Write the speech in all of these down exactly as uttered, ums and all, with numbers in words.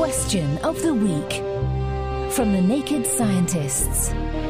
Question of the Week from the Naked Scientists.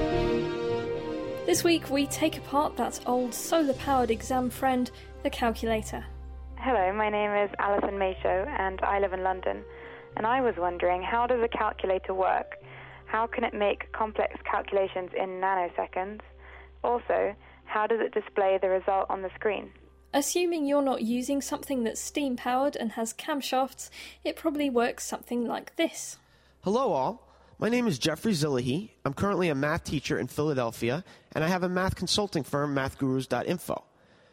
This week we take apart that old solar-powered exam friend, the calculator. Hello, my name is Alison Mayshow and I live in London. And I was wondering, how does a calculator work? How can it make complex calculations in nanoseconds? Also, how does it display the result on the screen? Assuming you're not using something that's steam-powered and has camshafts, it probably works something like this. Hello all, my name is Jeffrey Zillahy. I'm currently a math teacher in Philadelphia, and I have a math consulting firm, math gurus dot info.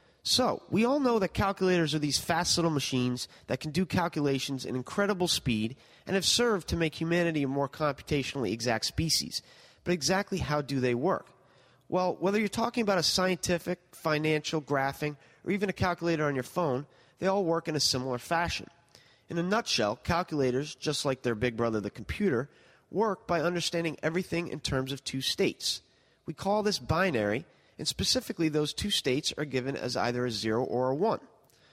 So, we all know that calculators are these fast little machines that can do calculations in incredible speed and have served to make humanity a more computationally exact species. But exactly how do they work? Well, whether you're talking about a scientific, financial, graphing, or even a calculator on your phone, they all work in a similar fashion. In a nutshell, calculators, just like their big brother, the computer, work by understanding everything in terms of two states. We call this binary, and specifically those two states are given as either a zero or a one.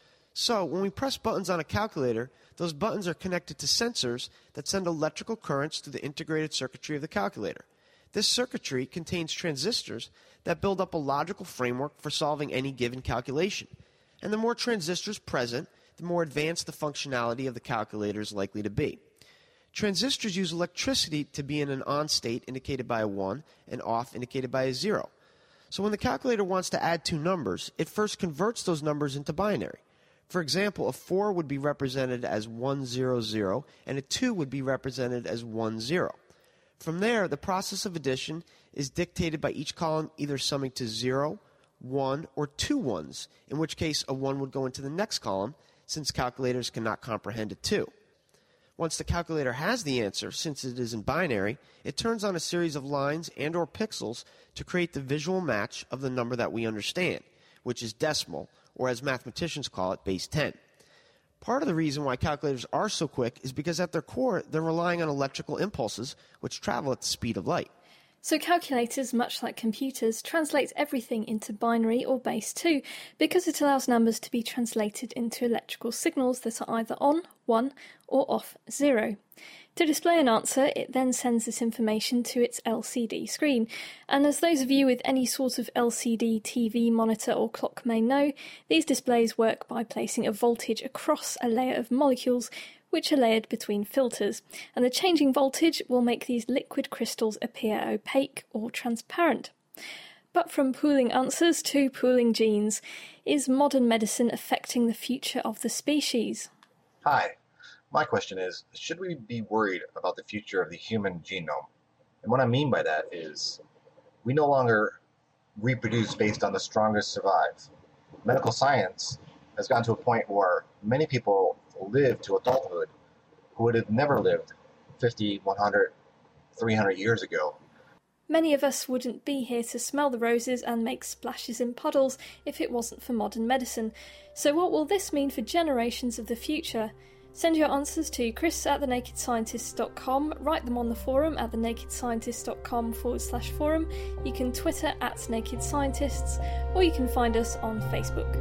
So, when we press buttons on a calculator, those buttons are connected to sensors that send electrical currents to the integrated circuitry of the calculator. This circuitry contains transistors that build up a logical framework for solving any given calculation. And the more transistors present, the more advanced the functionality of the calculator is likely to be. Transistors use electricity to be in an on state indicated by a one and off indicated by a zero. So when the calculator wants to add two numbers, it first converts those numbers into binary. For example, a four would be represented as one zero zero, and a two would be represented as one zero. From there, the process of addition is dictated by each column either summing to zero, one, or two ones, in which case a one would go into the next column, since calculators cannot comprehend a two. Once the calculator has the answer, since it is in binary, it turns on a series of lines and or pixels to create the visual match of the number that we understand, which is decimal, or as mathematicians call it, base ten. Part of the reason why calculators are so quick is because at their core, they're relying on electrical impulses, which travel at the speed of light. So calculators, much like computers, translate everything into binary or base two because it allows numbers to be translated into electrical signals that are either on, one, or off, zero. To display an answer, it then sends this information to its L C D screen. And as those of you with any sort of L C D, T V, monitor or clock may know, these displays work by placing a voltage across a layer of molecules which are layered between filters, and the changing voltage will make these liquid crystals appear opaque or transparent. But from pooling answers to pooling genes, is modern medicine affecting the future of the species? Hi, my question is, should we be worried about the future of the human genome? And what I mean by that is, we no longer reproduce based on the strongest survive. Medical science has gotten to a point where many people live to adulthood who would have never lived fifty, one hundred, three hundred years ago. Many of us wouldn't be here to smell the roses and make splashes in puddles if it wasn't for modern medicine. So what will this mean for generations of the future? Send your answers to chris at the naked scientists dot com, write them on the forum at the naked scientists dot com forward slash forum. You can Twitter at Naked Scientists, or you can find us on Facebook.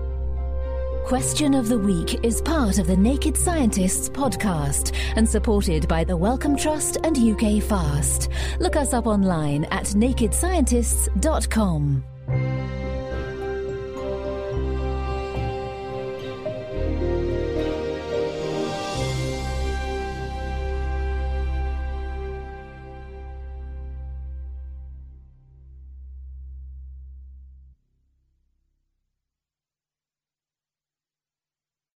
Question of the Week is part of the Naked Scientists podcast and supported by the Wellcome Trust and U K Fast. Look us up online at naked scientists dot com.